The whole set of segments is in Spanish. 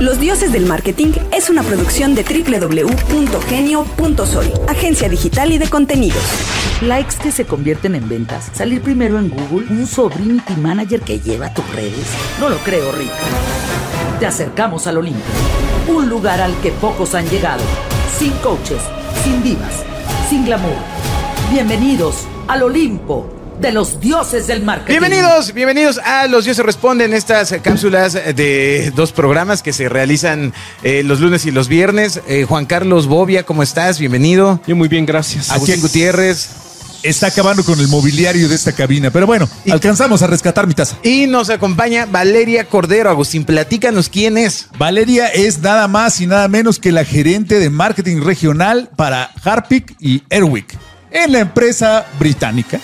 Los Dioses del Marketing es una producción de www.genio.soy, agencia digital y de contenidos. Likes que se convierten en ventas. Salir primero en Google. Un sobrinity manager que lleva tus redes. No lo creo, Rick. Te acercamos al Olimpo. Un lugar al que pocos han llegado. Sin coaches, sin divas, sin glamour. Bienvenidos al Olimpo de los Dioses del Marketing. Bienvenidos a Los Dioses Responden, estas cápsulas de 2 programas que se realizan los lunes y los viernes. Juan Carlos Bobia, ¿cómo estás? Bienvenido. Yo muy bien, gracias. Agustín Gutiérrez. Está acabando con el mobiliario de esta cabina, pero bueno, alcanzamos a rescatar mi taza. Y nos acompaña Valeria Cordero. Agustín, platícanos quién es. Valeria es nada más y nada menos que la gerente de marketing regional para Harpic y Airwick en la empresa británica.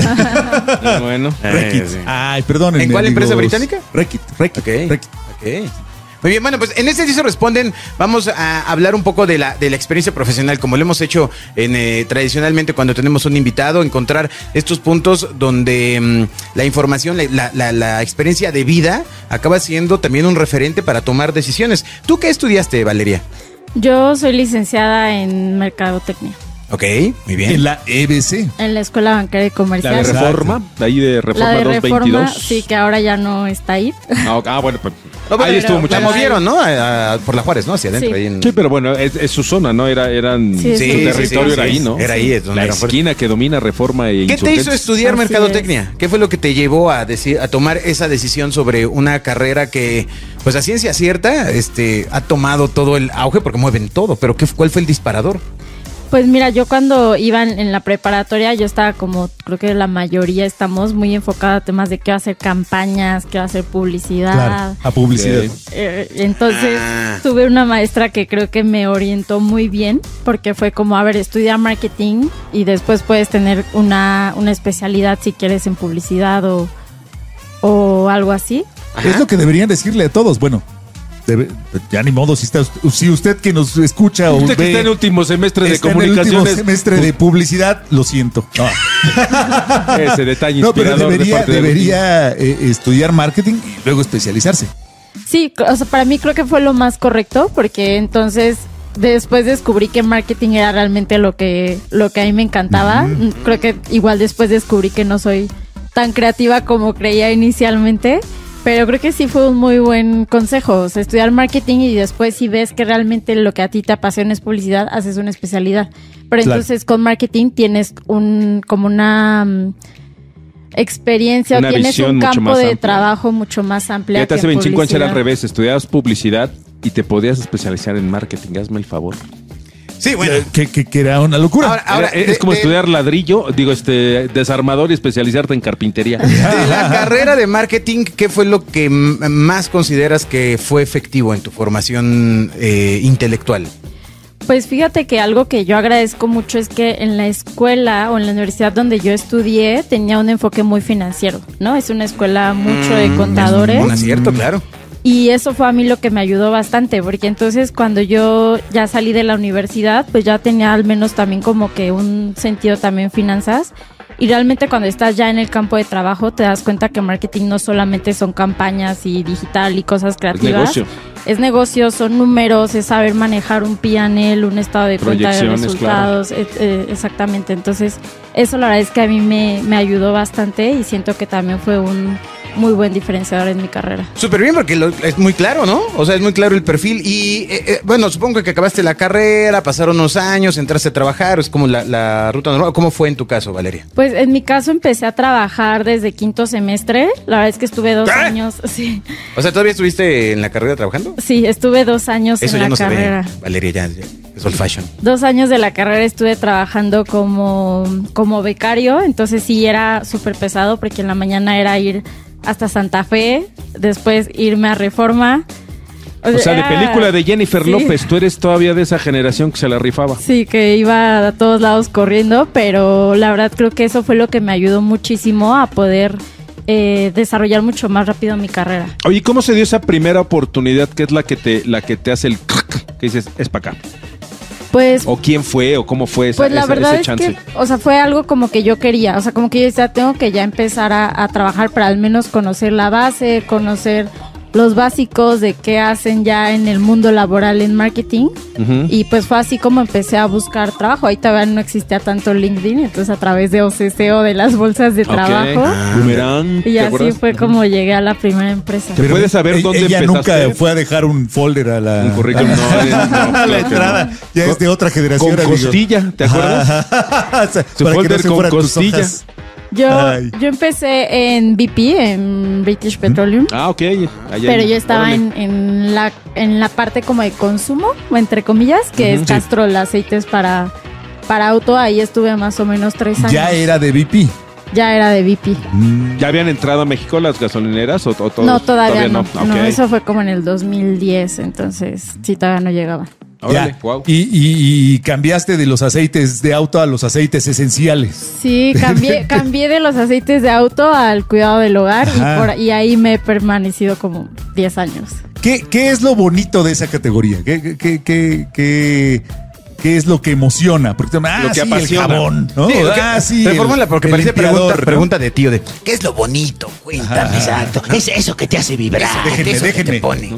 Bueno. Reckitt. Sí. Ay, perdónenme. ¿En cuál empresa amigos. británica? Reckitt. Ok. Muy bien, bueno, pues en este Dioses Responden vamos a hablar un poco de la experiencia profesional, como lo hemos hecho tradicionalmente cuando tenemos un invitado, encontrar estos puntos donde la información, la experiencia de vida acaba siendo también un referente para tomar decisiones. ¿Tú qué estudiaste, Valeria? Yo soy licenciada en Mercadotecnia. Ok, muy bien. En la EBC. En la Escuela Bancaria y Comercial. La de Reforma, de ahí de Reforma La de 222. Reforma, sí, que ahora ya no está ahí. Bueno, pues Ahí estuvo mucho. La movieron, ¿no? Por la Juárez, ¿no? Hacia adentro. Sí. Ahí en... Sí, pero bueno, es su zona, ¿no? Su territorio era ahí, ¿no? Era ahí. Es donde la era fuerte. esquina que domina Reforma e ¿Qué te Insurgentes. hizo estudiar Así mercadotecnia? ¿Qué fue lo que te llevó a tomar esa decisión sobre una carrera que, pues a ciencia cierta, ha tomado todo el auge porque mueven todo? Pero ¿cuál fue el disparador? Pues mira, yo cuando iba en la preparatoria, yo estaba como, creo que la mayoría estamos muy enfocados a temas de qué hacer campañas, qué hacer publicidad. Claro, a publicidad. Entonces tuve una maestra que creo que me orientó muy bien, porque fue como, a ver, estudia marketing y después puedes tener una especialidad si quieres en publicidad o algo así. Es lo que deberían decirle a todos. Bueno, ya ni modo, si usted que nos escucha Usted o que ve, está en último semestre de está en el último comunicaciones. semestre de publicidad, lo siento. No. Ese detalle No, pero inspirador de parte del debería estudiar marketing y luego especializarse. Sí, o sea, para mí creo que fue lo más correcto, porque entonces después descubrí que marketing era realmente lo que a mí me encantaba. Creo que igual después descubrí que no soy tan creativa como creía inicialmente. Pero creo que sí fue un muy buen consejo, o sea, estudiar marketing y después si ves que realmente lo que a ti te apasiona es publicidad, haces una especialidad. Pero Claro. entonces con marketing tienes como una experiencia, Una o tienes visión un mucho campo más de amplia. trabajo mucho más amplia. Ya te que hace en 25 años era al publicidad. revés, estudiabas publicidad y te podías especializar en marketing, hazme el favor. Sí, bueno. Que era una locura. Ahora, Es como estudiar ladrillo, desarmador y especializarte en carpintería. De la carrera de marketing, ¿qué fue lo que más consideras que fue efectivo en tu formación intelectual? Pues fíjate que algo que yo agradezco mucho es que en la escuela o en la universidad donde yo estudié tenía un enfoque muy financiero, ¿no? Es una escuela mucho de contadores. Un acierto, claro. Y eso fue a mí lo que me ayudó bastante, porque entonces cuando yo ya salí de la universidad, pues ya tenía al menos también como que un sentido también finanzas. Y realmente cuando estás ya en el campo de trabajo te das cuenta que marketing no solamente son campañas y digital y cosas creativas. Es negocio, son números, es saber manejar un P&L, un estado de cuenta de Proyecciones, resultados. Exactamente, entonces eso la verdad es que a mí me ayudó bastante y siento que también fue un muy buen diferenciador en mi carrera. Súper bien, porque es muy claro, ¿no? O sea, es muy claro el perfil. Y bueno, supongo que acabaste la carrera, pasaron unos años, entraste a trabajar, es como la ruta normal. ¿Cómo fue en tu caso, Valeria? Pues en mi caso empecé a trabajar desde quinto semestre. La verdad es que estuve 2 años. Sí. O sea, ¿todavía estuviste en la carrera trabajando? Sí, estuve 2 años Eso en ya la no carrera. se ve, Valeria, ya es old fashion. 2 años de la carrera estuve trabajando como becario, entonces sí era súper pesado porque en la mañana era ir hasta Santa Fe, después irme a Reforma. O sea, de película de Jennifer López, tú eres todavía de esa generación que se la rifaba. Sí, que iba a todos lados corriendo, pero la verdad creo que eso fue lo que me ayudó muchísimo a poder desarrollar mucho más rápido mi carrera. Oye, ¿cómo se dio esa primera oportunidad que es la que te hace el que dices, es para acá? Pues, ¿O quién fue? ¿O cómo fue pues la verdad ese es chance? que, o sea, fue algo como que yo quería, o sea, como que yo decía, tengo que ya empezar a trabajar para al menos conocer la base, conocer los básicos de qué hacen ya en el mundo laboral en marketing. Y pues fue así como empecé a buscar trabajo. Ahí todavía no existía tanto LinkedIn, entonces a través de OCC de las bolsas de trabajo. Boomerang. Y ¿te así acuerdas? fue como llegué a la primera empresa. ¿Te puedes saber dónde ella empezaste? nunca fue a dejar un folder a la, Un currículum, no, a claro la que entrada. no. Ya es de otra generación. Con amigo. costilla, ¿te acuerdas? O sea, Su para que folder no se con fueran tus costilla. hojas. Yo empecé en BP, en British Petroleum. Ah, ok. Pero yo estaba en la parte como de consumo, entre comillas, que es Castrol, aceites para auto. Ahí estuve más o menos 3 años. Ya era de BP. Ya era de BP. ¿Ya habían entrado a México las gasolineras o todos? No, todavía no. Ok. No, eso fue como en el 2010, entonces sí, todavía no llegaba. Órale, Ya. wow. Y cambiaste de los aceites de auto a los aceites esenciales. Sí, cambié de los aceites de auto al cuidado del hogar Ajá. y ahí me he permanecido como 10 años. ¿Qué es lo bonito de esa categoría? ¿Qué es lo que emociona? Porque Lo que sí, apasiona. el jabón, ¿no? Sí, lo que- Sí, reformúlala, porque el parece limpiador, ¿no? pregunta de tío de ¿Qué es lo bonito? Cuéntame, exacto. Es eso que te hace vibrar. Déjenme, eso que déjenme. te pone.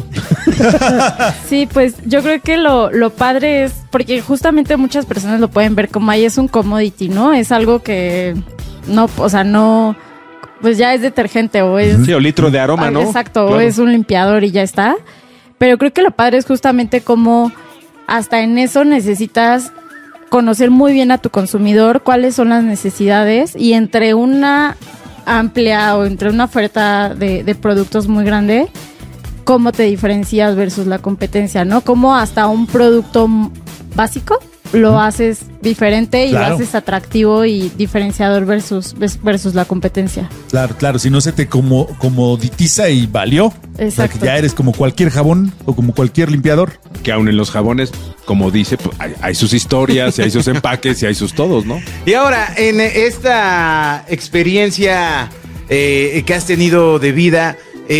Sí, pues yo creo que lo padre es, porque justamente muchas personas lo pueden ver como ahí es un commodity, ¿no? Es algo que no, o sea, no, pues ya es detergente o es... Sí, o litro de aroma, ¿no? Exacto, Claro. o es un limpiador y ya está. Pero creo que lo padre es justamente como hasta en eso necesitas conocer muy bien a tu consumidor, cuáles son las necesidades y entre una amplia o entre una oferta de productos muy grande, cómo te diferencias versus la competencia, ¿no? Cómo hasta un producto básico lo haces diferente y Claro. lo haces atractivo y diferenciador versus la competencia. Claro, si no se te comoditiza y valió. O sea, Exacto. que ya eres como cualquier jabón o como cualquier limpiador. Que aún en los jabones, como dice, pues, hay sus historias, y hay sus empaques, y hay sus todos, ¿no? Y ahora, en esta experiencia que has tenido de vida,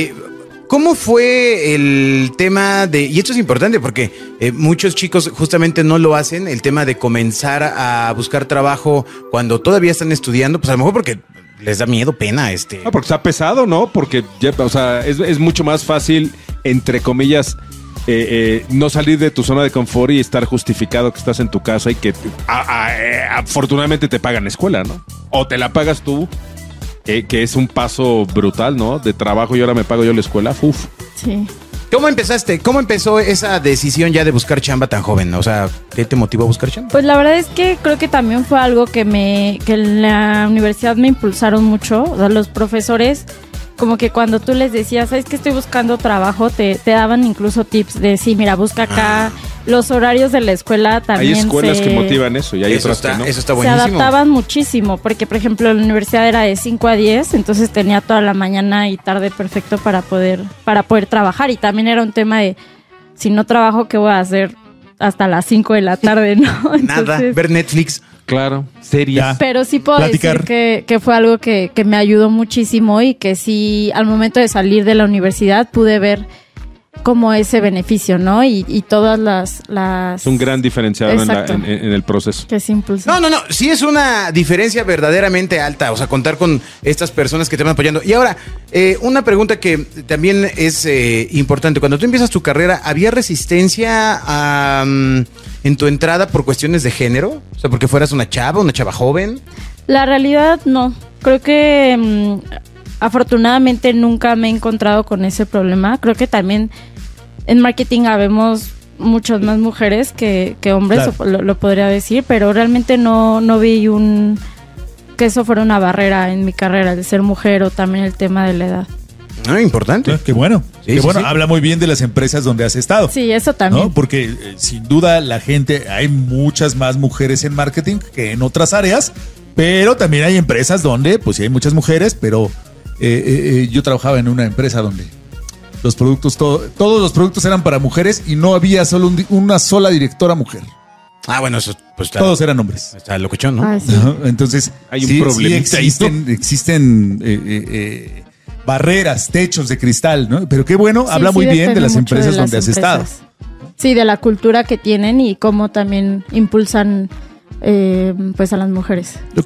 ¿cómo fue el tema de, y esto es importante porque muchos chicos justamente no lo hacen, el tema de comenzar a buscar trabajo cuando todavía están estudiando, pues a lo mejor porque les da miedo, pena, No, porque está pesado, ¿no? Porque ya, o sea, es mucho más fácil, entre comillas, no salir de tu zona de confort y estar justificado que estás en tu casa y que afortunadamente te pagan escuela, ¿no? O te la pagas tú, que es un paso brutal, ¿no? De trabajo y ahora me pago yo la escuela. Uf. Sí. ¿Cómo empezaste? ¿Cómo empezó esa decisión ya de buscar chamba tan joven? O sea, ¿qué te motivó a buscar chamba? Pues la verdad es que creo que también fue algo que en la universidad me impulsaron mucho. O sea, los profesores, como que cuando tú les decías, ¿sabes que estoy buscando trabajo? Te daban incluso tips de, sí, mira, busca acá. Los horarios de la escuela también Hay escuelas que motivan eso y hay Eso otras está, que no. eso está se buenísimo. adaptaban muchísimo, porque por ejemplo la universidad era de 5 a 10, entonces tenía toda la mañana y tarde perfecto para poder trabajar. Y también era un tema de, si no trabajo, ¿qué voy a hacer hasta las 5 de la tarde? ¿No? Nada, Entonces, ver Netflix. Claro, series. Ya. pero sí puedo Platicar. decir que fue algo que me ayudó muchísimo y que sí, al momento de salir de la universidad pude ver como ese beneficio, ¿no? Y todas las... Es un gran diferenciador Exacto. en el proceso. que se impulsan. No, sí es una diferencia verdaderamente alta, o sea, contar con estas personas que te van apoyando. Y ahora, una pregunta que también es importante. Cuando tú empiezas tu carrera, ¿había resistencia en tu entrada por cuestiones de género? O sea, porque fueras una chava joven. La realidad no. Creo que afortunadamente nunca me he encontrado con ese problema. Creo que también en marketing habemos muchas más mujeres que hombres, Claro. lo podría decir, pero realmente no vi que eso fuera una barrera en mi carrera, de ser mujer o también el tema de la edad. Ah, importante. Qué bueno. Sí, Qué sí, bueno. sí. Habla muy bien de las empresas donde has estado. Sí, eso también. ¿No? Porque sin duda la gente, hay muchas más mujeres en marketing que en otras áreas, pero también hay empresas donde, pues sí hay muchas mujeres, pero yo trabajaba en una empresa donde los productos, todos los productos eran para mujeres y no había solo una sola directora mujer. Ah, bueno, eso pues está, Todos eran hombres. está locochón, ¿no? Ay, sí. ¿No? Entonces, Hay un problemita ahí, existen barreras, techos de cristal, ¿no? Pero qué bueno, Sí, habla sí muy bien depende de las mucho de empresas las donde has estado. empresas. Sí, de la cultura que tienen y cómo también impulsan pues a las mujeres. Ok.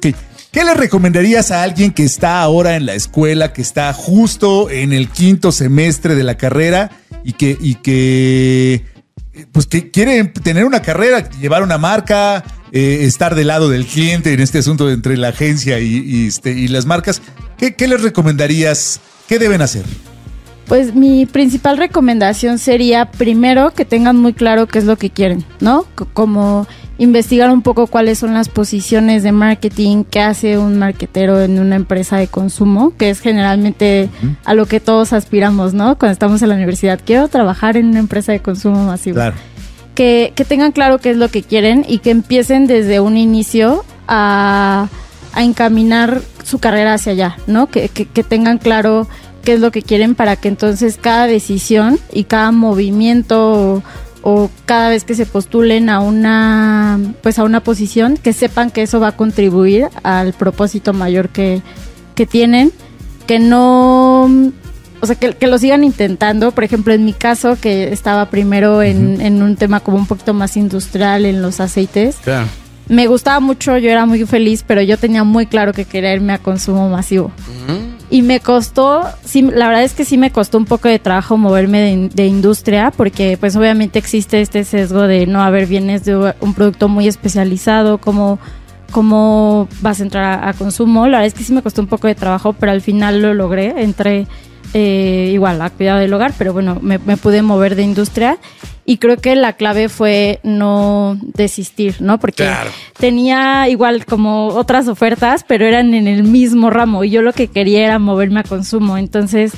¿Qué le recomendarías a alguien que está ahora en la escuela, que está justo en el 5º semestre de la carrera y que quiere tener una carrera, llevar una marca, estar del lado del cliente en este asunto entre la agencia y las marcas? ¿Qué les recomendarías? ¿Qué deben hacer? Pues mi principal recomendación sería, primero, que tengan muy claro qué es lo que quieren, ¿no? Como investigar un poco cuáles son las posiciones de marketing, qué hace un marketero en una empresa de consumo, que es generalmente a lo que todos aspiramos, ¿no? Cuando estamos en la universidad, quiero trabajar en una empresa de consumo masivo. Claro. Que tengan claro qué es lo que quieren y que empiecen desde un inicio a encaminar su carrera hacia allá, ¿no? Que tengan claro qué es lo que quieren para que entonces cada decisión y cada movimiento o cada vez que se postulen a una posición, que sepan que eso va a contribuir al propósito mayor que tienen, que no, o sea, que lo sigan intentando. Por ejemplo, en mi caso, que estaba primero en un tema como un poquito más industrial en los aceites. Claro. Me gustaba mucho, yo era muy feliz, pero yo tenía muy claro que quería irme a consumo masivo. Y me costó, sí, la verdad es que sí me costó un poco de trabajo moverme de industria, porque pues obviamente existe este sesgo de no, a ver, vienes de un producto muy especializado, ¿cómo vas a entrar a consumo? La verdad es que sí me costó un poco de trabajo, pero al final lo logré. Entré igual a cuidado del hogar, pero bueno, me pude mover de industria. Y creo que la clave fue no desistir, ¿no? Porque tenía igual como otras ofertas, pero eran en el mismo ramo y yo lo que quería era moverme a consumo. Entonces,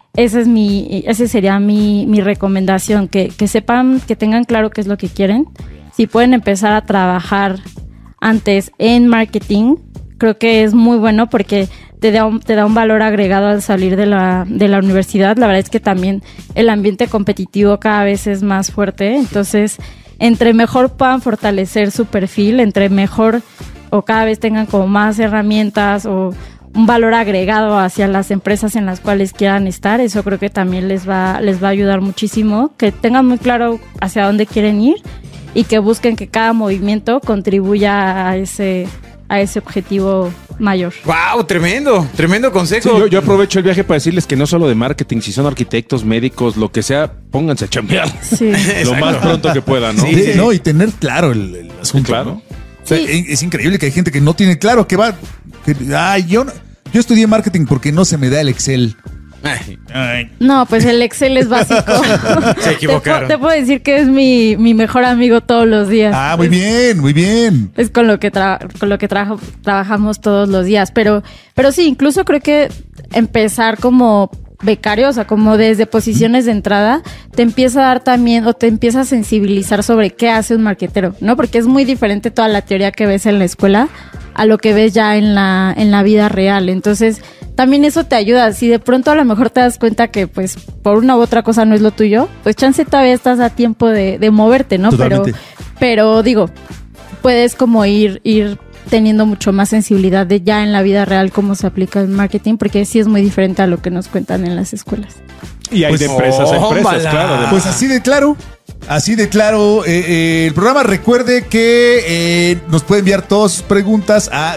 ese sería mi recomendación, que sepan, que tengan claro qué es lo que quieren. Si pueden empezar a trabajar antes en marketing, creo que es muy bueno porque te da un valor agregado al salir de la universidad. La verdad es que también el ambiente competitivo cada vez es más fuerte, entonces entre mejor puedan fortalecer su perfil, entre mejor o cada vez tengan como más herramientas o un valor agregado hacia las empresas en las cuales quieran estar, eso creo que también les va a ayudar muchísimo, que tengan muy claro hacia dónde quieren ir y que busquen que cada movimiento contribuya a ese objetivo mayor. ¡Wow! Tremendo consejo. Sí, yo aprovecho el viaje para decirles que no solo de marketing, si son arquitectos, médicos, lo que sea, pónganse a chambear. Sí. Lo más pronto que puedan, ¿no? Sí. No, y tener claro el asunto. Claro. ¿No? O sea, es increíble que hay gente que no tiene claro que va. Yo estudié marketing porque no se me da el Excel. Ay. No, pues el Excel es básico. Se equivocaron. Te puedo decir que es mi mejor amigo todos los días. Ah, muy bien. Es con lo que trabajamos todos los días. Pero sí, incluso creo que empezar como becario, o sea, como desde posiciones de entrada, te empieza a dar también, o te empieza a sensibilizar sobre qué hace un marketero, ¿no? Porque es muy diferente toda la teoría que ves en la escuela a lo que ves ya en la vida real. Entonces, también eso te ayuda. Si de pronto a lo mejor te das cuenta que, pues, por una u otra cosa no es lo tuyo, pues chance todavía estás a tiempo de moverte, ¿no? Pero digo, puedes como ir teniendo mucho más sensibilidad de ya en la vida real cómo se aplica el marketing, porque sí es muy diferente a lo que nos cuentan en las escuelas. Y hay pues, de empresas a empresas, claro. Pues así de claro. El programa, recuerde que nos puede enviar todas sus preguntas a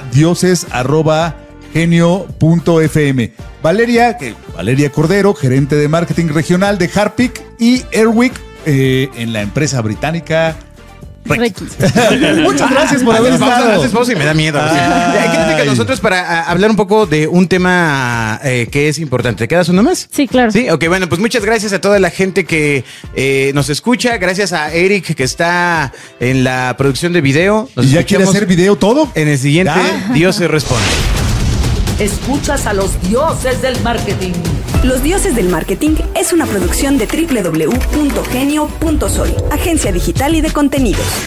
dioses@genio.fm. Valeria Cordero, gerente de marketing regional de Harpic, y Erwick en la empresa británica Rex. Muchas gracias por haber estado. Y me da miedo. Quédate con nosotros para hablar un poco de un tema que es importante. ¿Te quedas uno más? Sí, claro. Sí, ok, bueno, pues muchas gracias a toda la gente que nos escucha. Gracias a Eric, que está en la producción de video. ¿Y ya quiere hacer video todo? En el siguiente Dios se responde. Escuchas a los dioses del marketing. Los Dioses del Marketing es una producción de www.genio.soy, agencia digital y de contenidos.